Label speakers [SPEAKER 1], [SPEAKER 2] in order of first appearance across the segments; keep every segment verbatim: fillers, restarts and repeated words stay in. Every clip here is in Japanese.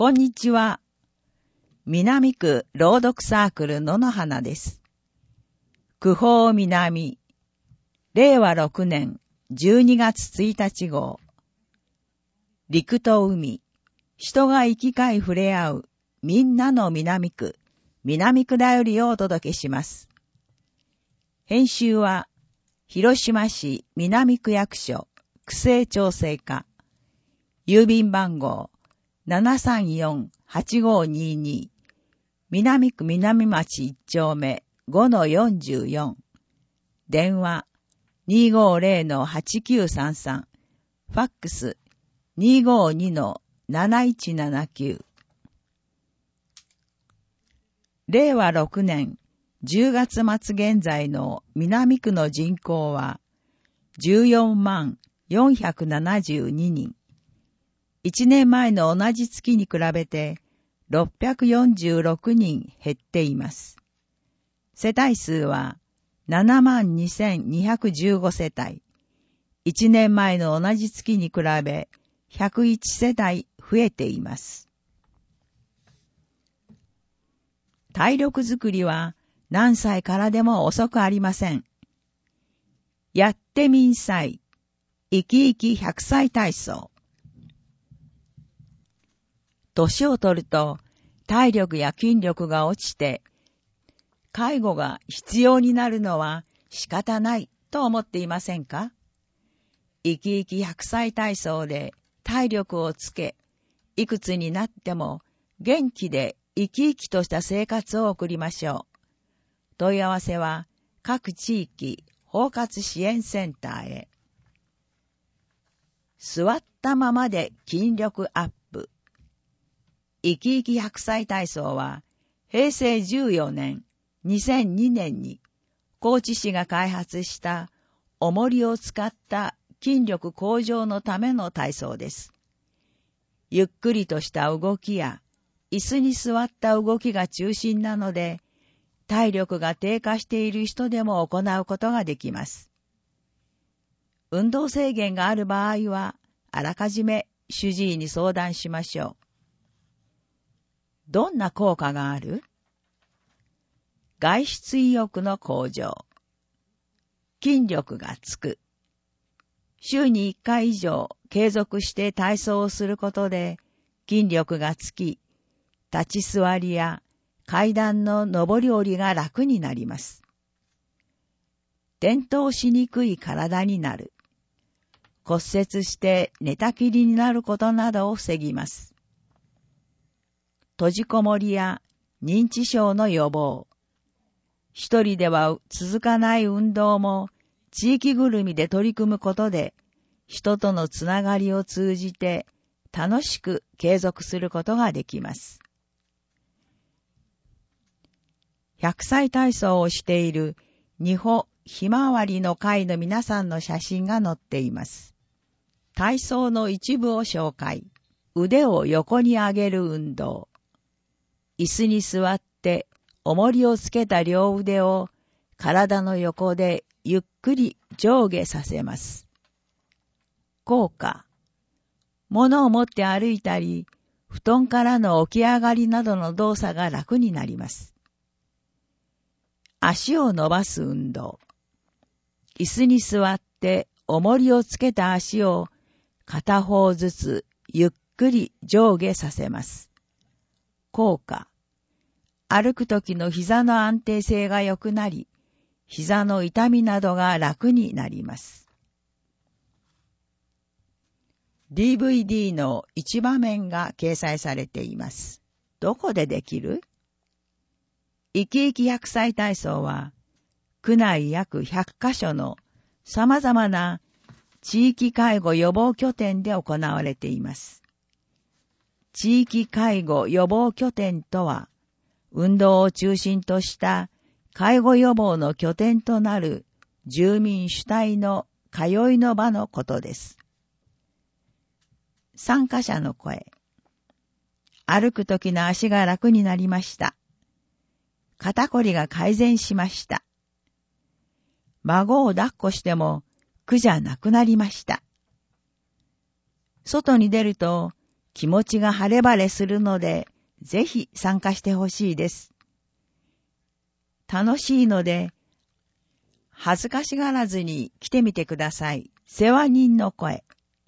[SPEAKER 1] こんにちは。南区朗読サークル野の花です。区法南、れいわろくねんじゅうにがつついたち号。陸と海、人が行き交い触れ合う、みんなの南区、南区だよりをお届けします。編集は、広島市南区役所、区政調整課、郵便番号、ななさんよんはちごにーにー、南区南町いっちょうめ ごのよんじゅうよん、電話 にーごーぜろのはちきゅうさんさん、ファックス にーごーにのなないちななきゅう。れいわろくねんじゅうがつまつ現在の南区の人口はじゅうよんまんよんひゃくななじゅうににん。いちねんまえの同じ月に比べてろっぴゃくよんじゅうろくにん減っています。世帯数はななまんにせんにひゃくじゅうごせたい。いちねんまえの同じ月に比べひゃくいちせたい増えています。体力づくりは何歳からでも遅くありません。やってみんさい、生き生きひゃくさい体操。年を取ると体力や筋力が落ちて、介護が必要になるのは仕方ないと思っていませんか？生き生きひゃくさい体操で体力をつけ、いくつになっても元気で生き生きとした生活を送りましょう。問い合わせは各地域包括支援センターへ。座ったままで筋力アップ。生き生きひゃくさい体操は、へいせいじゅうよねん、にせんにねんに、高知市が開発した重りを使った筋力向上のための体操です。ゆっくりとした動きや、椅子に座った動きが中心なので、体力が低下している人でも行うことができます。運動制限がある場合は、あらかじめ主治医に相談しましょう。どんな効果がある？外出意欲の向上。筋力がつく。週にいっかい以上継続して体操をすることで筋力がつき、立ち座りや階段の上り下りが楽になります。転倒しにくい体になる。骨折して寝たきりになることなどを防ぎます。閉じこもりや認知症の予防。一人では続かない運動も地域ぐるみで取り組むことで、人とのつながりを通じて楽しく継続することができます。ひゃくさい体操をしている二歩ひまわりの会の皆さんの写真が載っています。体操の一部を紹介。腕を横に上げる運動。椅子に座って重りをつけた両腕を体の横でゆっくり上下させます。効果。物を持って歩いたり、布団からの起き上がりなどの動作が楽になります。足を伸ばす運動。椅子に座って重りをつけた足を片方ずつゆっくり上下させます。効果。歩くときの膝の安定性が良くなり、膝の痛みなどが楽になります。ディーブイディー の一場面が掲載されています。どこでできる？生き生きひゃくさい体操は、区内約ひゃくかしょの様々な地域介護予防拠点で行われています。地域介護予防拠点とは、運動を中心とした介護予防の拠点となる住民主体の通いの場のことです。参加者の声。歩くときの足が楽になりました。肩こりが改善しました。孫を抱っこしても苦じゃなくなりました。外に出ると気持ちが晴れ晴れするので、ぜひ参加してほしいです。楽しいので、恥ずかしがらずに来てみてください。世話人の声。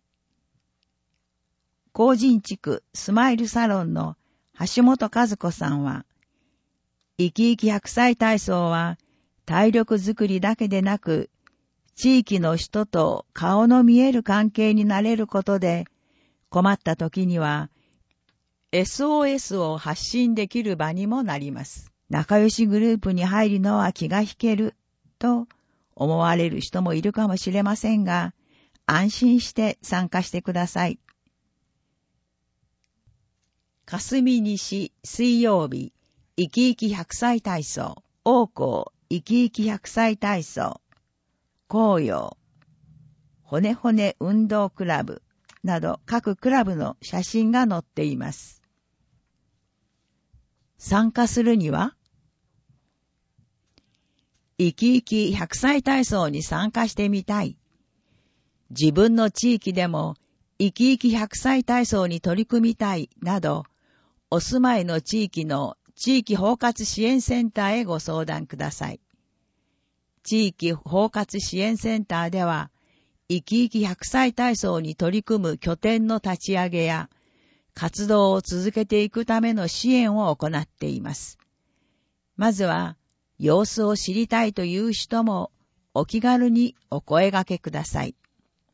[SPEAKER 1] 高神地区スマイルサロンの橋本和子さんは、生き生き百歳体操は体力づくりだけでなく、地域の人と顔の見える関係になれることで、困った時には エスオーエス を発信できる場にもなります。仲良しグループに入るのは気が引けると思われる人もいるかもしれませんが、安心して参加してください。霞西水曜日、生き生き百歳体操、王校生き生き百歳体操、紅葉、骨骨運動クラブなど各クラブの写真が載っています。参加するには、生き生き百歳体操に参加してみたい。自分の地域でも生き生き百歳体操に取り組みたいなど、お住まいの地域の地域包括支援センターへご相談ください。地域包括支援センターでは、生き生き百歳体操に取り組む拠点の立ち上げや、活動を続けていくための支援を行っています。まずは、様子を知りたいという人も、お気軽にお声掛けください。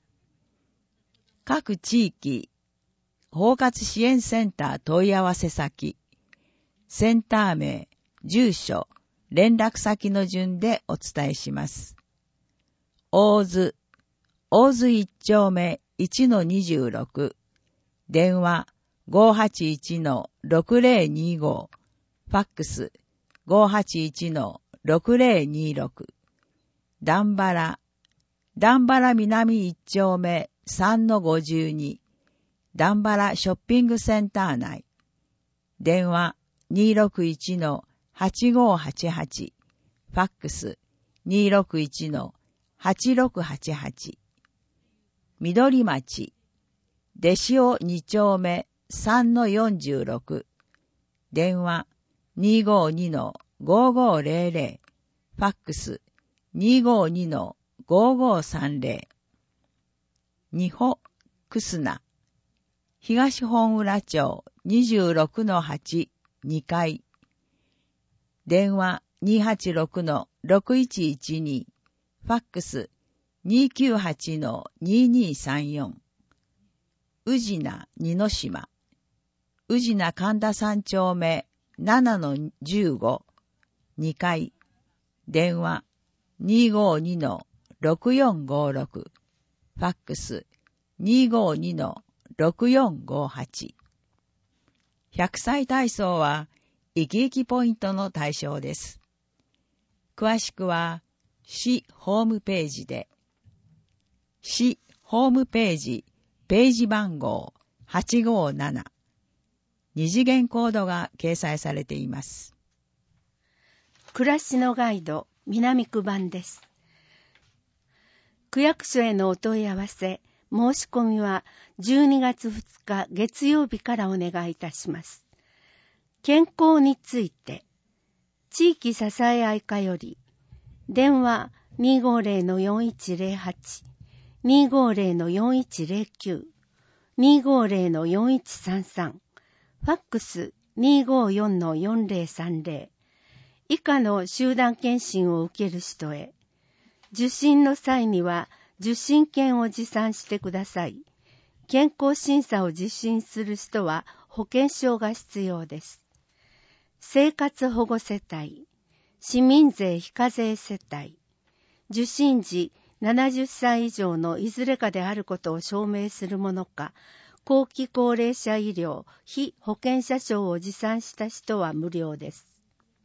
[SPEAKER 1] 各地域、包括支援センター問い合わせ先、センター名、住所、連絡先の順でお伝えします。大津、大津一丁目 いちのにじゅうろく、電話 ごーはちいちのろくぜろにご、ファックス ごーはちいちのろくぜろにろく、段原、段原南一丁目 さんのごじゅうに、段原ショッピングセンター内、電話 にーろくいちのはちごーはちはち、ファックス にーろくいちのはちろくはちはち、緑町、出塩に丁目 さんのよんじゅうろく、電話 にーごーにのごーごーぜろぜろ、ファックス にーごーにのごーごーさんぜろ、二保、くすな、東本浦町 にじゅうろくのはち、にかい、電話 にーはちろくのろくいちいちに、ファックス にーきゅうはちのにーにーさんよん、宇品二の島、宇品神田三丁目ななのじゅうご、にかい、電話 にーごーにのろくよんごーろく、ファックス にーごーにのろくよんごーはち。百歳体操は生き生きポイントの対象です。詳しくは市ホームページで、市ホームページページ番号はちごーなな、二次元コードが掲載されています。
[SPEAKER 2] 暮らしのガイド南区版です。区役所へのお問い合わせ、申し込みはじゅうにがつふつか月曜日からお願いいたします。健康について、地域支え合い課より、電話 にーごーぜろのよんいちぜろはち、にーごーぜろのよんいちぜろきゅう、にーごーぜろのよんいちさんさん、ファックス にーごーよんのよんぜろさんぜろ、以下の集団検診を受ける人へ、受診の際には受診券を持参してください。健康審査を受診する人は保険証が必要です。生活保護世帯、市民税非課税世帯、受診時ななじゅっさい以上のいずれかであることを証明するものか、後期高齢者医療非保険者証を持参した人は無料です。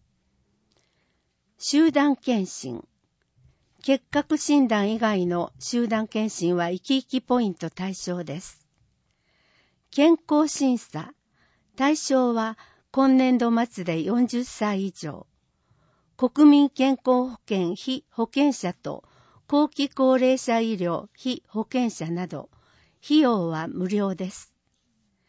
[SPEAKER 2] 集団検診、結核診断以外の集団検診は生き生きポイント対象です。健康審査、対象は今年度末でよんじゅっさい以上、国民健康保険非保険者と後期高齢者医療非保険者など、費用は無料です。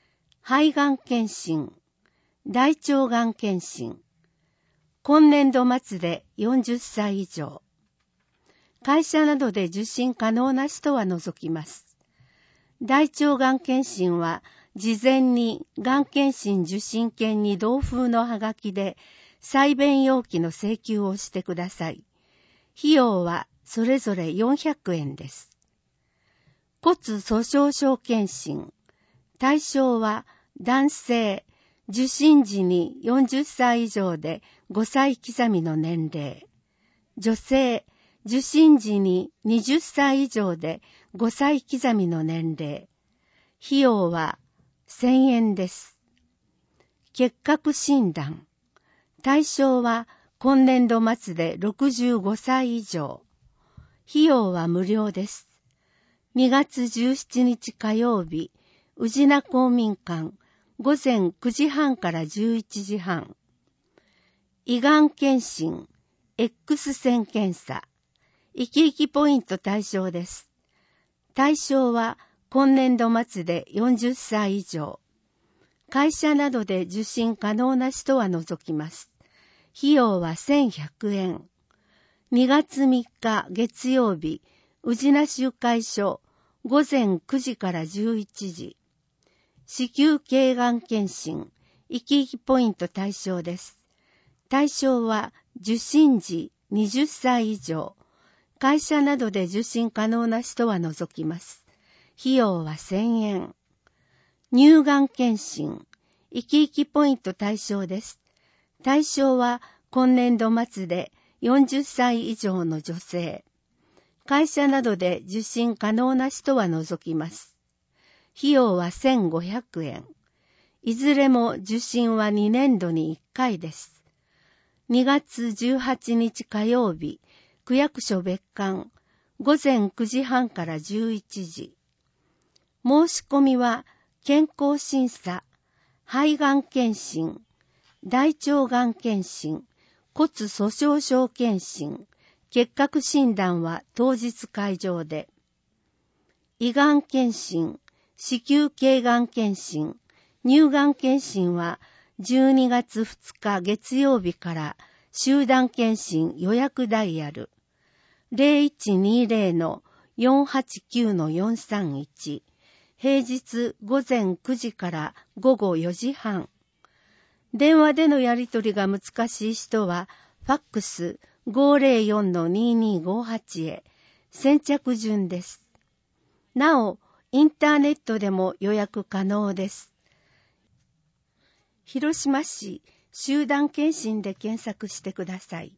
[SPEAKER 2] 肺がん検診、大腸がん検診、今年度末でよんじゅっさい以上。会社などで受診可能な人は除きます。大腸がん検診は、事前にがん検診受診券に同封のハガキで、採便要記の請求をしてください。費用はそれぞれよんひゃくえんです。骨粗鬆症検診。対象は男性、受診時によんじゅっさい以上でごさい刻みの年齢。女性、受診時にはたち以上でごさい刻みの年齢。費用はせんえんです。結核診断。対象は今年度末でろくじゅうごさい以上。費用は無料です。にがつじゅうしちにち火曜日、宇品公民館、ごぜんくじはんからじゅういちじはん。胃がん検診、X 線検査。生き生きポイント対象です。対象は今年度末でよんじゅっさい以上。会社などで受診可能な人は除きます。費用はせんひゃくえん。にがつみっか月曜日、宇品集会所、ごぜんくじからじゅういちじ。子宮頸がん検診、生き生きポイント対象です。対象は受診時はたち以上。会社などで受診可能な人は除きます。費用はせんえん。乳がん検診、生き生きポイント対象です。対象は今年度末でよんじゅっさい以上の女性。会社などで受診可能な人は除きます。費用はせんごひゃくえん。いずれも受診はにねんどにいっかいです。にがつじゅうはちにち火曜日、区役所別館、ごぜんくじはんからじゅういちじ。申し込みは健康審査、肺がん検診、大腸がん検診、骨粗鬆症検診、結核診断は当日会場で。胃がん検診、子宮頸がん検診、乳がん検診はじゅうにがつふつか月曜日から集団検診予約ダイヤル ゼロいちにゼロのよんはちきゅうのよんさんいち、平日ごぜんくじからごごよじはん。電話でのやり取りが難しい人はファックス ごゼロよんのににごはち へ。先着順です。なお、インターネットでも予約可能です。広島市集団検診で検索してください。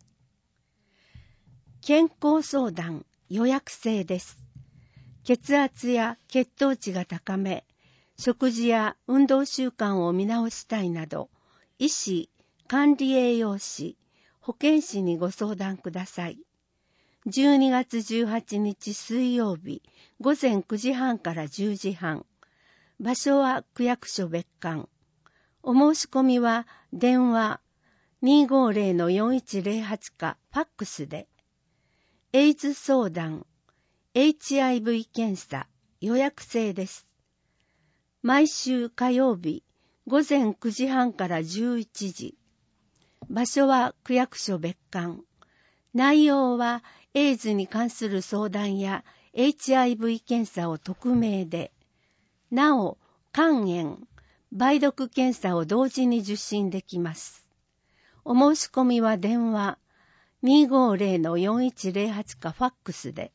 [SPEAKER 2] 健康相談予約制です。血圧や血糖値が高め、食事や運動習慣を見直したいなど、医師、管理栄養士、保健師にご相談ください。じゅうにがつじゅうはちにち水曜日、ごぜんくじはんからじゅうじはん。場所は区役所別館。お申し込みは電話 にーごーゼロのよんいちゼロはち かファックスで。エイズ相談、エイチアイブイ 検査、予約制です。毎週火曜日、ごぜんくじはんからじゅういちじ。場所は区役所別館。内容はエイズに関する相談や エイチアイブイ 検査を匿名で、なお、肝炎、梅毒検査を同時に受診できます。お申し込みは電話 にーごーゼロのよんいちゼロはち かファックスで。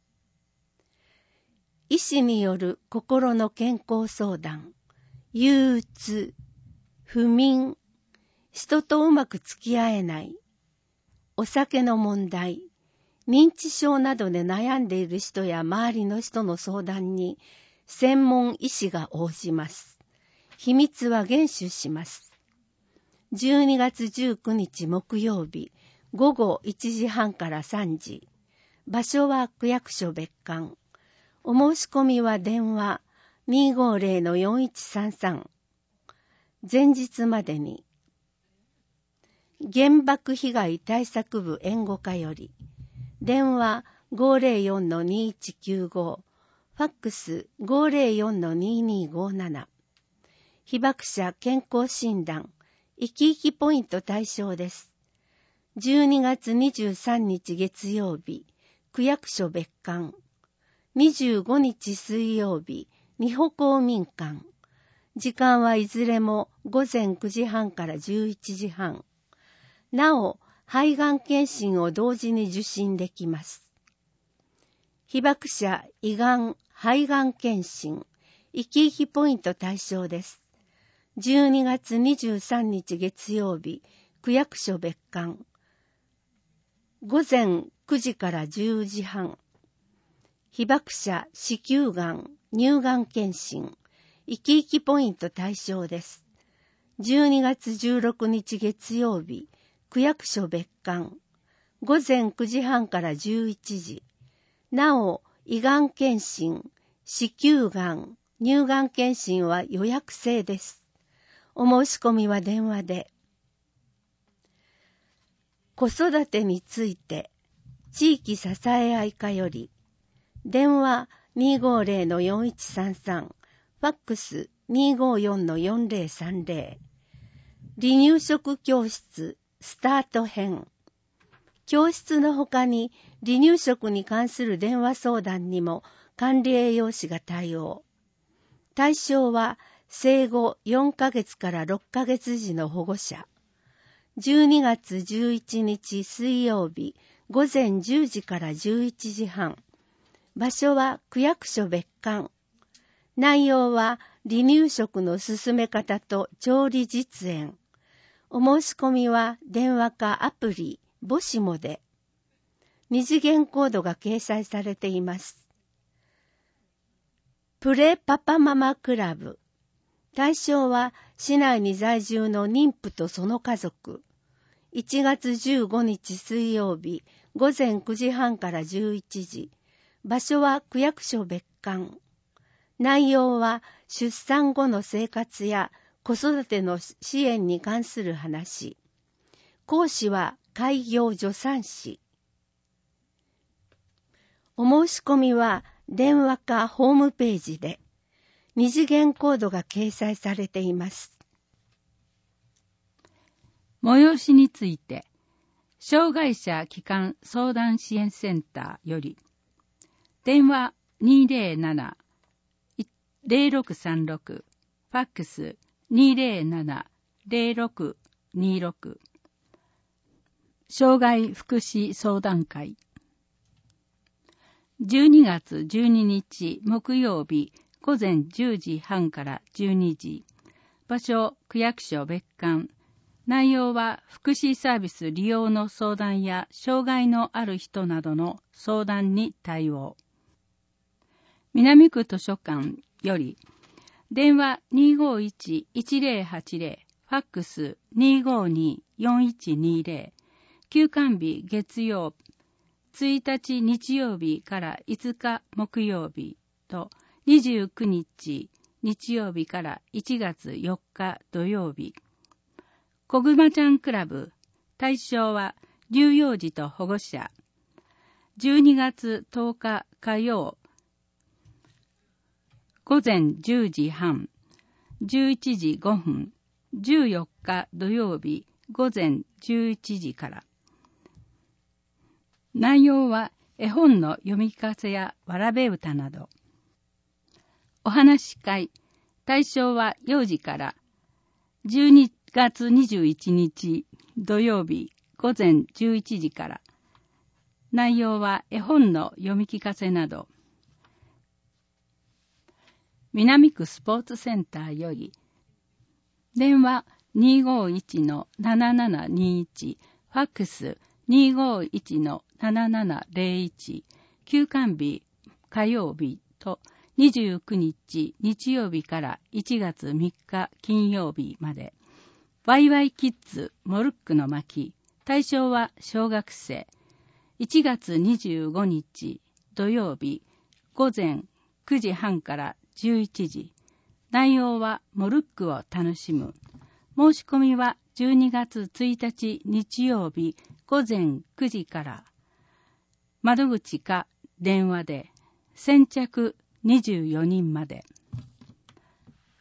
[SPEAKER 2] 医師による心の健康相談、憂鬱、不眠、人とうまく付き合えない、お酒の問題、認知症などで悩んでいる人や周りの人の相談に専門医師が応じます。秘密は厳守します。じゅうにがつじゅうくにち木曜日、ごごいちじはんからさんじ。場所は区役所別館。お申し込みは電話 にーごーゼロのよんいちさんさん。前日までに。原爆被害対策部援護課より。電話 ごゼロよんのにいちきゅうご。ファックス ごゼロよんのににごなな。 被爆者健康診断、生き生きポイント対象です。じゅうにがつにじゅうさんにち月曜日、区役所別館。にじゅうごにち水曜日、美保公民館。時間はいずれもごぜんくじはんからじゅういちじはん。なお、肺がん検診を同時に受診できます。被爆者胃がん、肺がん検診、生き生きポイント対象です。じゅうにがつにじゅうさんにち月曜日、区役所別館。ごぜんくじからじゅうじはん。被爆者子宮がん、乳がん検診、生き生きポイント対象です。じゅうにがつじゅうろくにち月曜日、区役所別館。ごぜんくじはんからじゅういちじ。なお、胃がん検診、子宮がん、乳がん検診は予約制です。お申し込みは電話で。子育てについて、地域支え合い課より、電話 にーごーぜろのよんいちさんさん、ファックス にーごーよんのよんぜろさんぜろ、離乳食教室スタート編。教室の他に離乳食に関する電話相談にも管理栄養士が対応。対象は生後よんかげつからろっかげつ児の保護者。じゅうにがつじゅういちにち水曜日ごぜんじゅうじからじゅういちじはん。場所は区役所別館。内容は離乳食の進め方と調理実演。お申し込みは電話かアプリ、ボシモで。二次元コードが掲載されています。プレパパママクラブ。対象は市内に在住の妊婦とその家族。いちがつじゅうごにち水曜日ごぜんくじはんからじゅういちじ。場所は区役所別館。内容は出産後の生活や子育ての支援に関する話。講師は開業助産師。お申し込みは電話かホームページで。二次元コードが掲載されています。
[SPEAKER 3] 催しについて、障害者基幹相談支援センターより、電話 にーぜろなな ぜろろくさんろく、ファックス にーぜろなな ぜろろくにーろく、障害福祉相談会。じゅうにがつじゅうににち木曜日ごぜんじゅうじはんからじゅうにじ。場所区役所別館。内容は福祉サービス利用の相談や障害のある人などの相談に対応。南区図書館より電話 にーごーいち いちぜろはちぜろ、ファックス にーごーに よんいちにーぜろ、休館日月曜、ついたち日曜日からいつか木曜日とにじゅうくにち日曜日からいちがつよっか土曜日。こぐまちゃんクラブ、対象は乳幼児と保護者。じゅうにがつとおか火曜、ごぜんじゅうじはん、じゅういちじごふん、じゅうよっか土曜日ごぜんじゅういちじから。内容は絵本の読み聞かせやわらべ歌など。お話し会、対象は幼児からじゅうにがつにじゅういちにち土曜日ごぜんじゅういちじから。内容は絵本の読み聞かせなど。南区スポーツセンターより電話 にーごーいち のななななにいち、ファックス にーごーいち のななななぜろいち、休館日火曜日とにじゅうくにち日曜日からいちがつみっか金曜日まで。ワイワイキッズモルックの巻、対象は小学生。いちがつにじゅうごにち土曜日ごぜんくじはんからじゅういちじ。内容はモルックを楽しむ。申し込みはじゅうにがつついたち日曜日ごぜんくじから。窓口か電話で先着にじゅうよにんまで。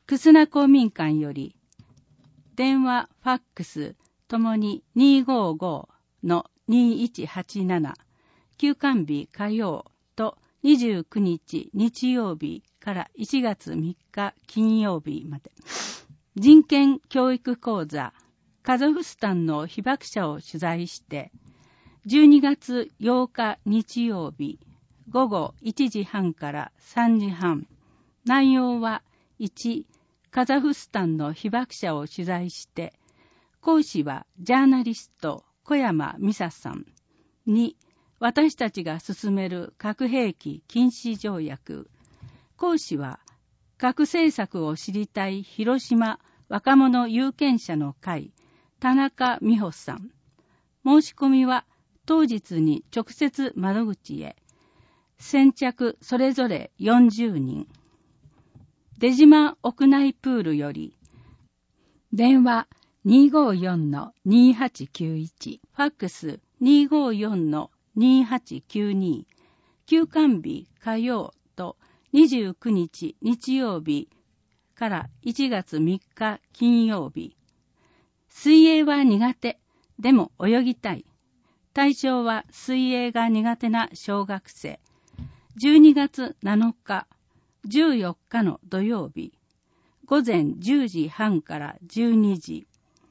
[SPEAKER 3] 楠名公民館より、電話、ファックス、ともに にーごーごーのにーいちはちなな、休館日火曜とにじゅうくにち日曜日からいちがつみっか金曜日まで、人権教育講座、カザフスタンの被爆者を取材して、じゅうにがつようか日曜日、ごごいちじはんからさんじはん、内容はいち、カザフスタンの被爆者を取材して、講師はジャーナリスト小山美沙さん。に、私たちが進める核兵器禁止条約。講師は核政策を知りたい広島若者有権者の会、田中美穂さん。申し込みは当日に直接窓口へ。先着それぞれよんじゅうにん。出島屋内プールより、電話 にーごーよんのにーはちきゅういち、ファックス にーごーよんのにーはちきゅうに、休館日火曜とにじゅうくにち日曜日からいちがつみっか金曜日。水泳は苦手、でも泳ぎたい。対象は水泳が苦手な小学生。じゅうにがつなのか、じゅうよっかの土曜日、午前じゅうじはんからじゅうにじ。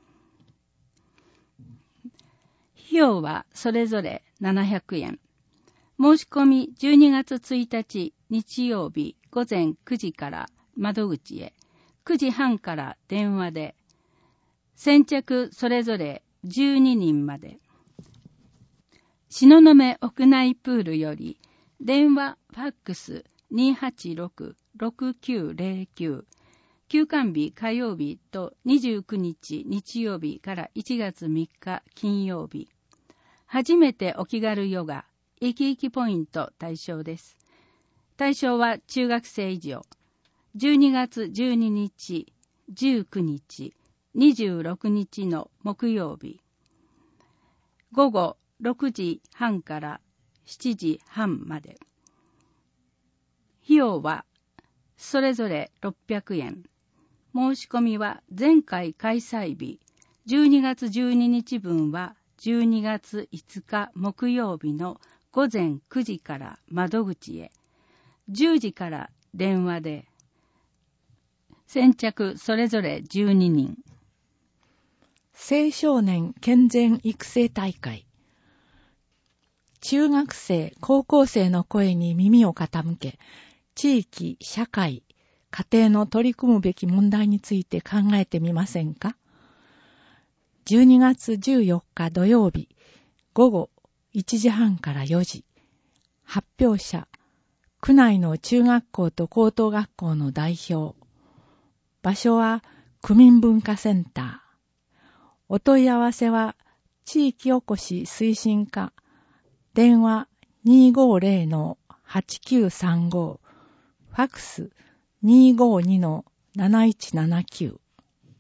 [SPEAKER 3] 費用はそれぞれななひゃくえん。申し込みじゅうにがつついたち日曜日午前くじから窓口へ、くじはんから電話で、先着それぞれじゅうににんまで。東雲屋内プールより、電話、ファックス にーはちろくろくきゅうぜろきゅう、休館日火曜日とにじゅうくにち日曜日からいちがつみっか金曜日。初めてお気軽ヨガ、生き生きポイント対象です。対象は中学生以上。じゅうにがつじゅうににち、じゅうくにち、にじゅうろくにちの木曜日。午後ろくじはんからしちじはんまで。費用はそれぞれろっぴゃくえん。申し込みは前回開催日、じゅうにがつじゅうににち分はじゅうにがついつか木曜日の午前くじから窓口へ、じゅうじから電話で、先着それぞれじゅうににん。
[SPEAKER 4] 青少年健全育成大会。中学生、高校生の声に耳を傾け、地域、社会、家庭の取り組むべき問題について考えてみませんか？じゅうにがつじゅうよっか土曜日、午後いちじはんからよじ。発表者、区内の中学校と高等学校の代表。場所は区民文化センター。お問い合わせは地域おこし推進課。電話 にーごーぜろのはちきゅうさんご。ファックス にーごーにのなないちななきゅう。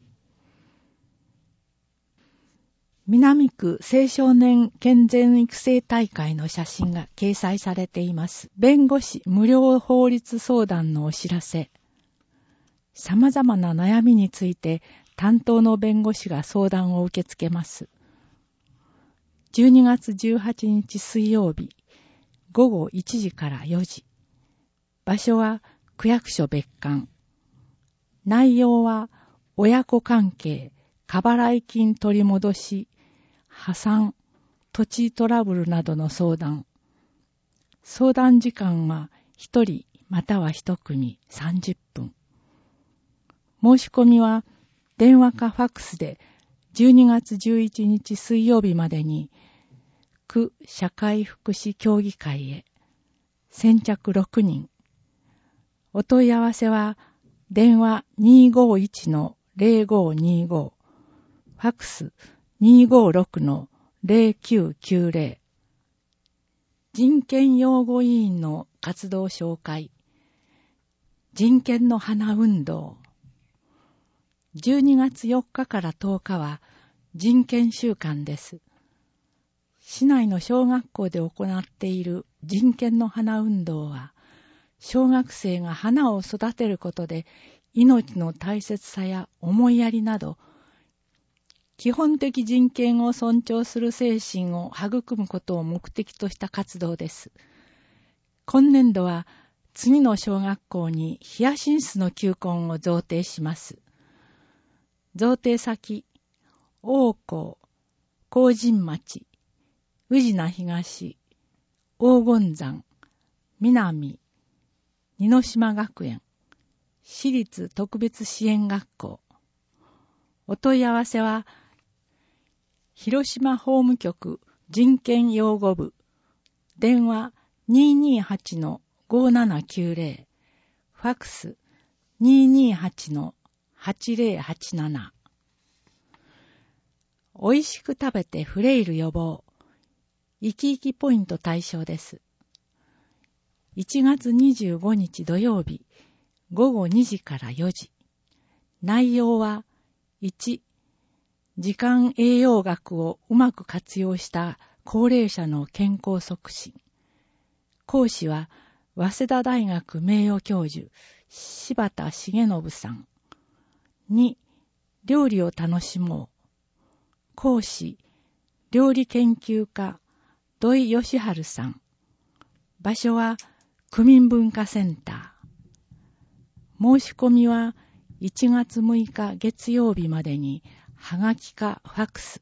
[SPEAKER 4] 南区青少年健全育成大会の写真が掲載されています。弁護士無料法律相談のお知らせ。様々な悩みについて担当の弁護士が相談を受け付けます。じゅうにがつじゅうはちにち水曜日、午後いちじからよじ。場所は区役所別館。内容は親子関係、過払い金取り戻し、破産、土地トラブルなどの相談。相談時間はひとりまたはひとくみさんじゅっぷん。申し込みは電話かファックスでじゅうにがつじゅういちにち水曜日までに区社会福祉協議会へ。先着ろくにん。お問い合わせは電話 にーごーいちのぜろごーにーご。ファックス にーごーろくのぜろきゅうきゅうぜろ。人権擁護委員の活動紹介。人権の花運動。じゅうにがつよっかからとおかは人権週間です。市内の小学校で行っている人権の花運動は、小学生が花を育てることで命の大切さや思いやりなど、基本的人権を尊重する精神を育むことを目的とした活動です。今年度は次の小学校にヒヤシンスの球根を贈呈します。贈呈先、大校、高神町、宇品東、黄金山、南、二の島学園、私立特別支援学校。お問い合わせは、広島法務局人権擁護部、電話 にーにーはちのごーななきゅうぜろ、ファックス にーにーはちのはちぜろはちなな。おいしく食べてフレイル予防、生き生きポイント対象です。いちがつにじゅうごにち土曜日、ごごにじからよじ。内容はいち、時間栄養学をうまく活用した高齢者の健康促進。講師は、早稲田大学名誉教授、柴田重信さん。に、料理を楽しもう。講師、料理研究家、土井義治さん。場所は、区民文化センター。申し込みはいちがつむいか月曜日までに、はがきかファックス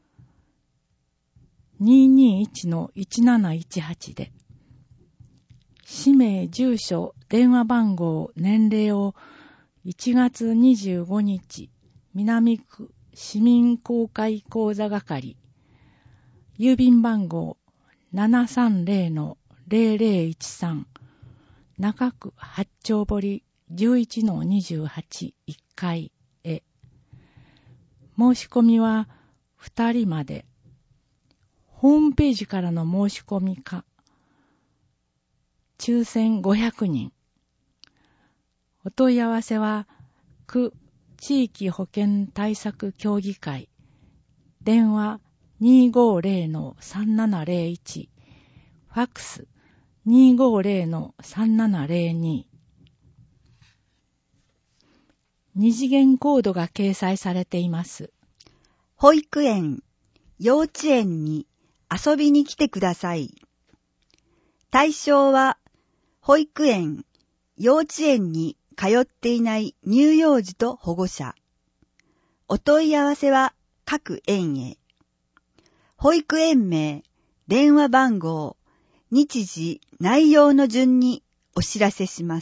[SPEAKER 4] にーにーいちのいちなないちはち で、氏名、住所、電話番号、年齢をいちがつにじゅうごにち、南区市民公開講座係、郵便番号 ななさんぜろのぜろぜろいちさん、中区八丁堀 じゅういちのにじゅうはちいっかいへ。申し込みはふたりまで。ホームページからの申し込みか、抽選ごひゃくにん。お問い合わせは、区地域保健対策協議会、電話 にーごーぜろのさんななぜろいち、ファックス にーごーぜろのさんななぜろに。二次元コードが掲載されています。
[SPEAKER 5] 保育園、幼稚園に遊びに来てください。対象は、保育園、幼稚園に通っていない乳幼児と保護者。お問い合わせは各園へ。保育園名、電話番号、日時、内容の順にお知らせします。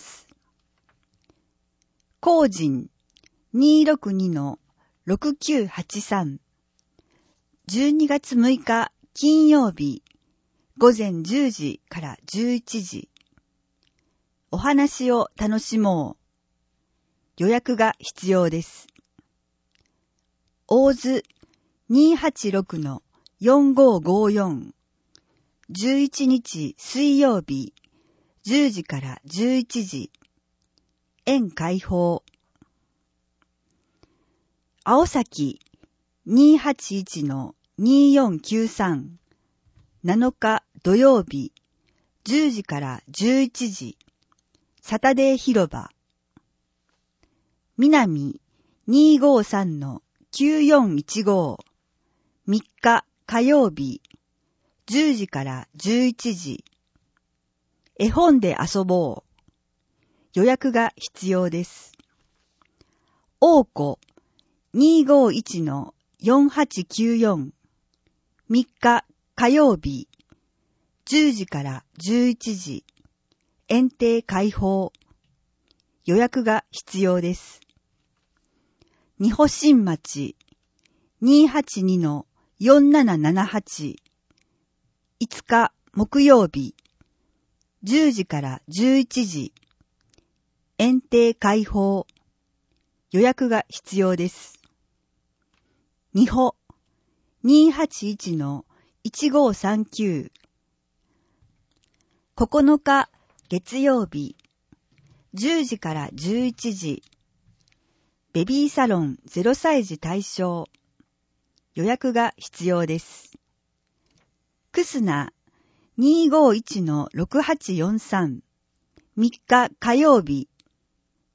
[SPEAKER 5] 高人 にーろくにのろくきゅうはちさん。じゅうにがつむいか金曜日、ごぜんじゅうじからじゅういちじ。お話を楽しもう。予約が必要です。大津 にーはちろくのよんごーごーよん。じゅういちにち水曜日、じゅうじからじゅういちじ。園開放。青崎 にーはちいちのにーよんきゅうさん。なのか土曜日、じゅうじからじゅういちじ。サタデー広場。南 にーごーさんのきゅうよんいちご。みっか火曜日、じゅうじからじゅういちじ。絵本で遊ぼう。予約が必要です。大子 にーごーいちのよんはちきゅうよん。みっか火曜日、じゅうじからじゅういちじ。園庭開放。予約が必要です。二保新町 にーはちにのよんななななはち。いつか木曜日、じゅうじからじゅういちじ。園庭開放。予約が必要です。二保 にーはちいちのいちごーさんきゅう。ここのか月曜日、じゅうじからじゅういちじ。ベビーサロンゼロさい児対象。予約が必要です。クスナ にーごーいちのろくはちよんさん。みっか火曜日、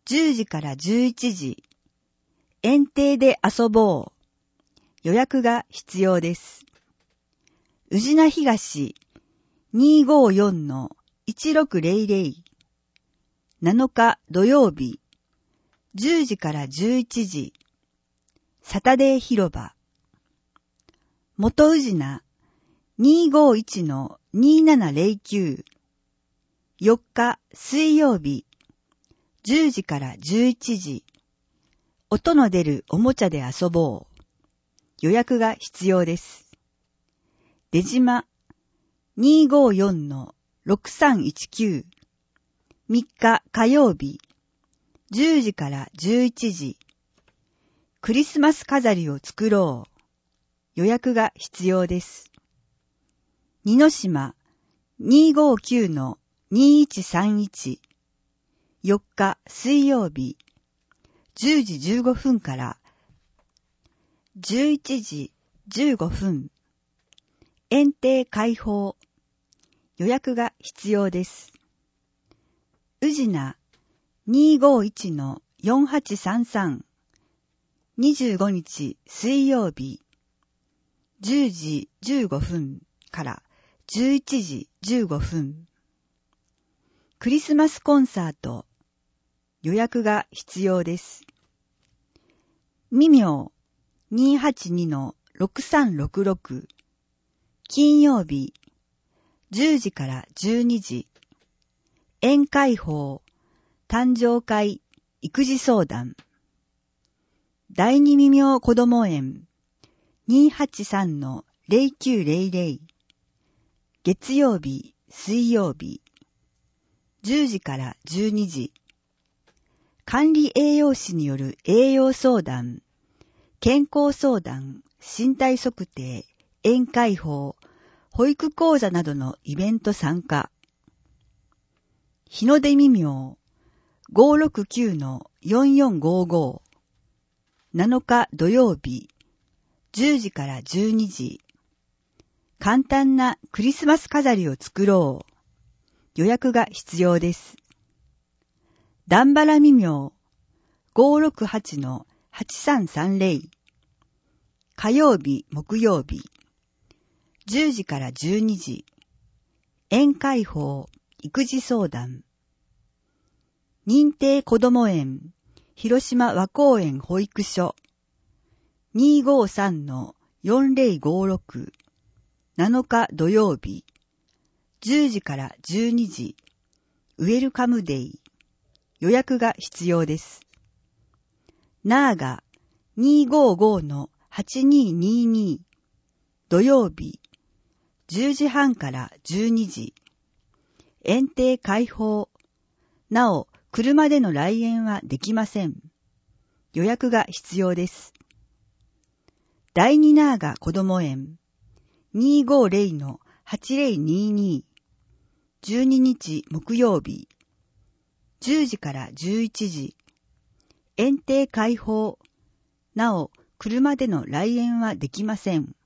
[SPEAKER 5] じゅうじからじゅういちじ、園庭で遊ぼう。予約が必要です。宇品東 にーごーよんのいちろくぜろぜろ なのか土曜日じゅうじからじゅういちじ、サタデー広場。元宇品 にーごーいちのにーななぜろきゅう、よっか水曜日じゅうじからじゅういちじ、音の出るおもちゃで遊ぼう。予約が必要です。出島 にーごーよんのろくさんいちきゅう、みっか火曜日じゅうじからじゅういちじ、クリスマス飾りを作ろう。予約が必要です。二の島 にーごーきゅうのにーいちさんいち、よっか水曜日じゅうじじゅうごふんからじゅういちじじゅうごふん、園庭開放。予約が必要です。宇品 にーごーいちのよんはちさんさん、にじゅうごにち水曜日じゅうじじゅうごふんからじゅういちじじゅうごふん、クリスマスコンサート。予約が必要です。み妙 にーはちにのろくさんろくろく、金曜日じゅうじからじゅうにじ、宴会法、誕生会、育児相談。第二未明子ども園 にーはちさんのぜろきゅうぜろぜろ、月曜日、水曜日じゅうじからじゅうにじ、管理栄養士による栄養相談、健康相談、身体測定、宴会法、保育講座などのイベント参加。日の出未明 ごーろくきゅうのよんよんごーご、なのか土曜日じゅうじからじゅうにじ、簡単なクリスマス飾りを作ろう。予約が必要です。段原未明 ごーろくはちのはちさんさんぜろ、火曜日木曜日じゅうじからじゅうにじ、宴会法、育児相談。認定こども園、広島和光園保育所 にーごーさんのよんぜろごーろく、なのか土曜日じゅうじからじゅうにじ、ウェルカムデイ。予約が必要です。ナーガ にーごーごーのはちにーにーにー、土曜日じゅうじはんからじゅうにじ、園庭開放。なお、車での来園はできません。予約が必要です。第二ナーガこども園 にーごーぜろのはちぜろにーにー、じゅうににち木曜日じゅうじからじゅういちじ、園庭開放。なお、車での来園はできません。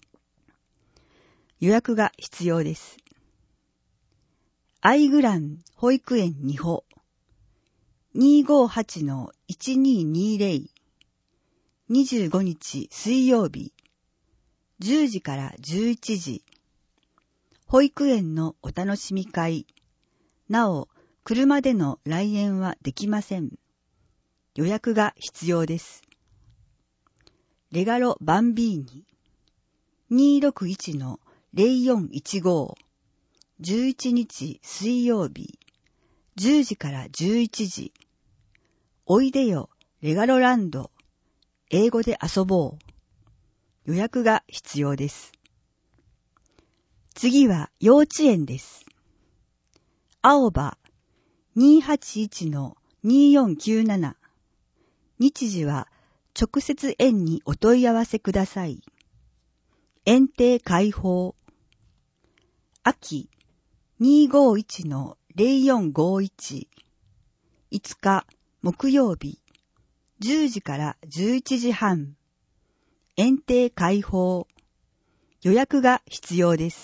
[SPEAKER 5] 予約が必要です。アイグラン保育園にほ にーごーはちのいちにーにーぜろ、にじゅうごにち水曜日じゅうじからじゅういちじ、保育園のお楽しみ会。なお、車での来園はできません。予約が必要です。レガロバンビーニ にーろくいちのぜろよんいちご、じゅういちにち水曜日じゅうじからじゅういちじ、おいでよレガロランド、英語で遊ぼう。予約が必要です。次は幼稚園です。青葉 にーはちいちのにーよんきゅうなな、日時は直接園にお問い合わせください。園庭開放。秋 にーごーいちのぜろよんごーいち、いつか木曜日じゅうじからじゅういちじはん、園庭開放。予約が必要です。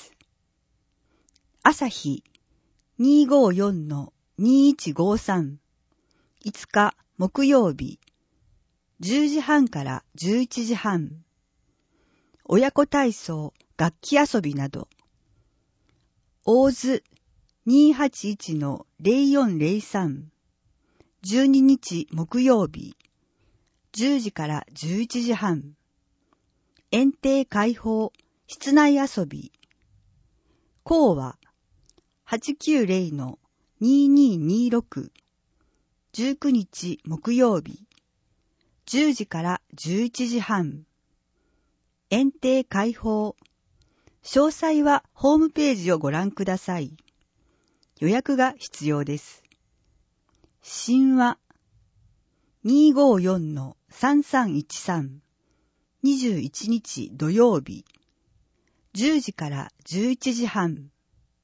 [SPEAKER 5] 朝日 にーごーよんのにーいちごーさん、 いつか木曜日、じゅうじはんからじゅういちじはん、親子体操、楽器遊びなど、大津 にーはちいちのゼロよんゼロさん、じゅうににち木曜日、じゅうじからじゅういちじはん、園庭開放、室内遊び、講話、はちきゅうゼロのにーにーにーろく、じゅうくにち木曜日、じゅうじからじゅういちじはん、園庭開放、詳細はホームページをご覧ください。予約が必要です。神話 にーごーよんのさんさんいちさん、にじゅういちにち土曜日、じゅうじからじゅういちじはん。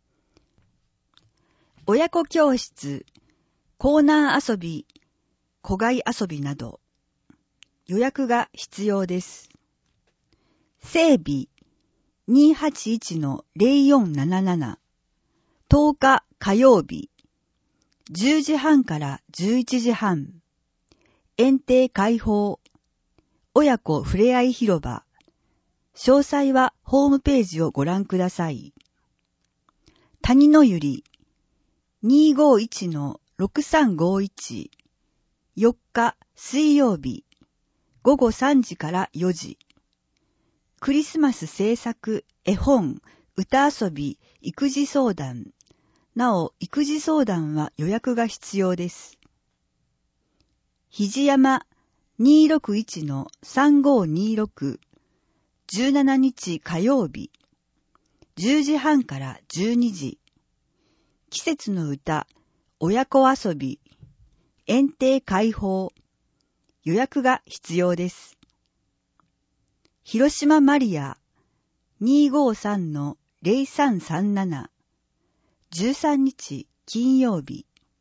[SPEAKER 5] 親子教室、コーナー遊び、戸外遊びなど、予約が必要です。整備 にーはちいちのゼロよんなななな、とおか火曜日、じゅうじはんからじゅういちじはん、園庭開放、親子ふれあい広場、詳細はホームページをご覧ください。谷のゆり、にーごーいちのろくさんごいち、よっか水曜日、ごごさんじからよじ、クリスマス制作、絵本、歌遊び、育児相談。なお、育児相談は予約が必要です。肘山 にーろくいちのさんごーにーろく、じゅうしちにち火曜日、じゅうじはんからじゅうにじ。季節の歌、親子遊び、園庭開放。予約が必要です。広島マリア にーごーさんのゼロさんさんなな、じゅうさんにち金曜日。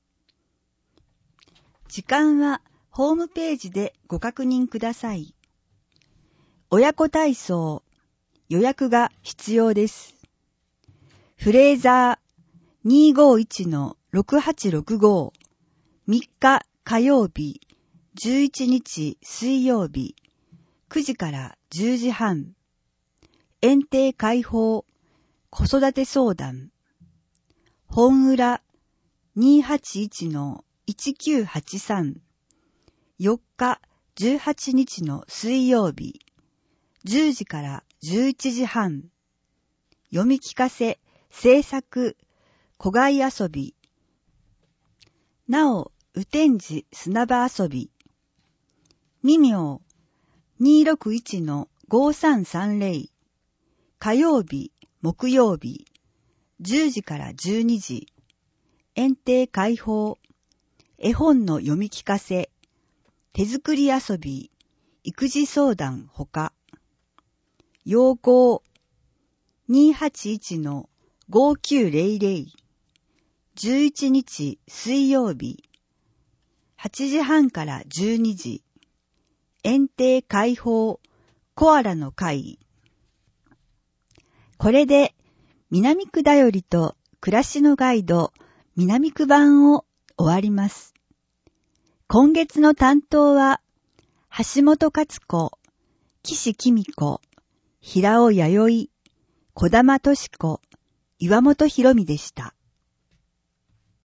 [SPEAKER 5] 時間はホームページでご確認ください。親子体操、予約が必要です。フレーザー にーごーいちのろくはちろくご、みっか火曜日、じゅういちにち水曜日、くじからじゅうじはん、園庭開放、子育て相談、本裏 にーはちいちのいちきゅうはちさん、よっかじゅうはちにちの水曜日、じゅうじからじゅういちじはん、読み聞かせ、制作、戸外遊び、なお、雨天時砂場遊び、み名、にーろくいちのごさんさんゼロ、火曜日、木曜日、じゅうじからじゅうにじ、園庭開放、絵本の読み聞かせ、手作り遊び、育児相談ほか、要項 にーはちいちのごきゅうゼロゼロ、じゅういちにち水曜日、はちじはんからじゅうにじ、園庭開放、コアラの会。これで、南区だよりと暮らしのガイド、南区版を終わります。今月の担当は、橋本勝子、岸紀美子、平尾弥生、小玉敏子、岩本博美でした。